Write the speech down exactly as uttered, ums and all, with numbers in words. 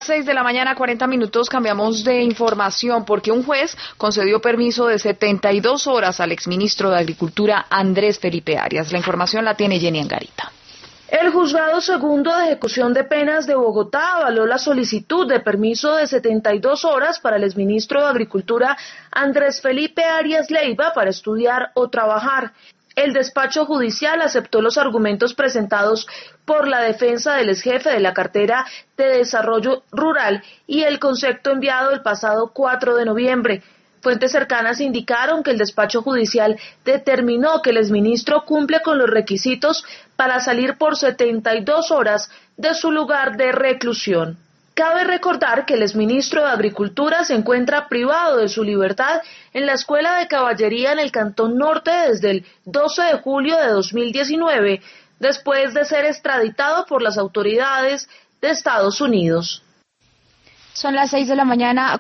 seis de la mañana, cuarenta minutos, cambiamos de información porque un juez concedió permiso de setenta y dos horas al exministro de Agricultura Andrés Felipe Arias. La información la tiene Jenny Angarita. El Juzgado Segundo de Ejecución de Penas de Bogotá avaló la solicitud de permiso de setenta y dos horas para el exministro de Agricultura Andrés Felipe Arias Leiva para estudiar o trabajar. El despacho judicial aceptó los argumentos presentados por la defensa del exjefe de la cartera de Desarrollo Rural y el concepto enviado el pasado cuatro de noviembre. Fuentes cercanas indicaron que el despacho judicial determinó que el exministro cumple con los requisitos para salir por setenta y dos horas de su lugar de reclusión. Cabe recordar que el exministro de Agricultura se encuentra privado de su libertad en la Escuela de Caballería en el Cantón Norte desde el doce de julio de dos mil diecinueve, después de ser extraditado por las autoridades de Estados Unidos. Son las seis de la mañana.